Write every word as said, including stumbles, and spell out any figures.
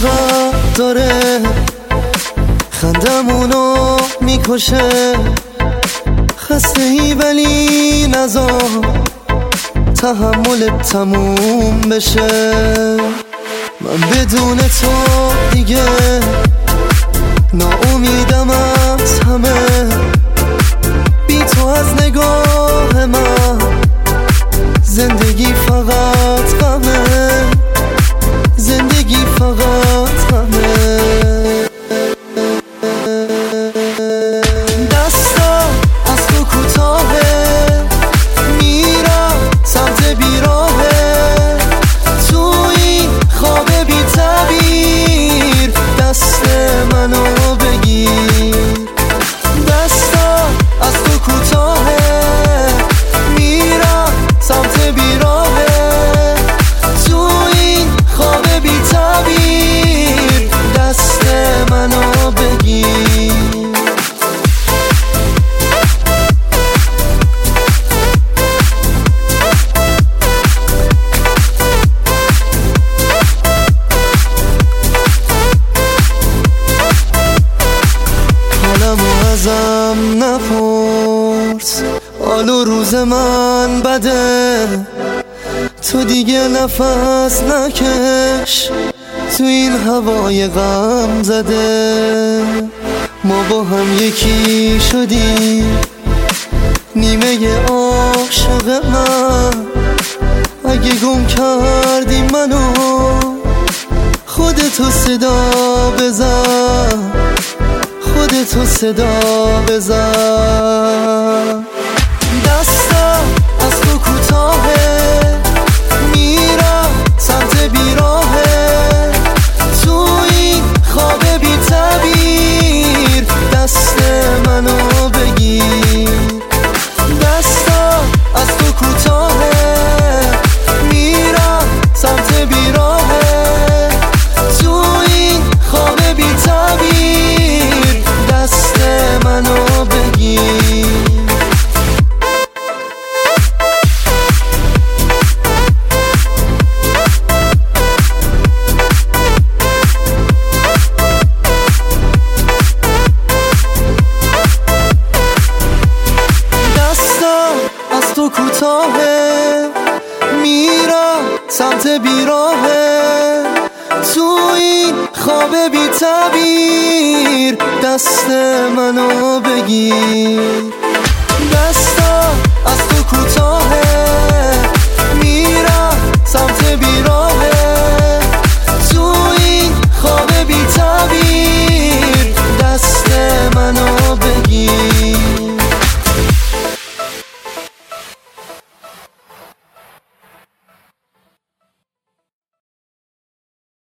فقط داره خندمونو میکشه. خسته ای ولی نذار تحملت تموم بشه. من بدون تو دیگه ناامیدم از همه. بی تو از نگاه من زندگی فقط غمه. زندگی فقط غمه. دستم از تو کوتاهه، میرم سمت بیراهه. تو این خواب بی تعبیر دست منو بگیر. دستم از تو کوتاهه، میرم سمت بیراهه. تو این خواب بی تعبیر دست منو بگیر. ازم نپرس حال و روز من بده. تو دیگه نفس نکش تو این هوای غم زده. ما با هم یکی شدیم، نیمه عاشق من. اگه گم کردی منو خودتو صدا بزن. خودتو صدا بزن. دستم از تو کوتاهه، میرم سمت بیراهه. تو این خواب بی تعبیر دست منو بگیر. دستم از تو کوتاهه، میرم سمت بیراهه. تو این خواب بی تعبیر دست منو بگیر. دستم از تو کوتاهه، میرم سمت بیراهه. تو این خواب بی تعبیر دست منو بگیر. دستم از تو کوتاه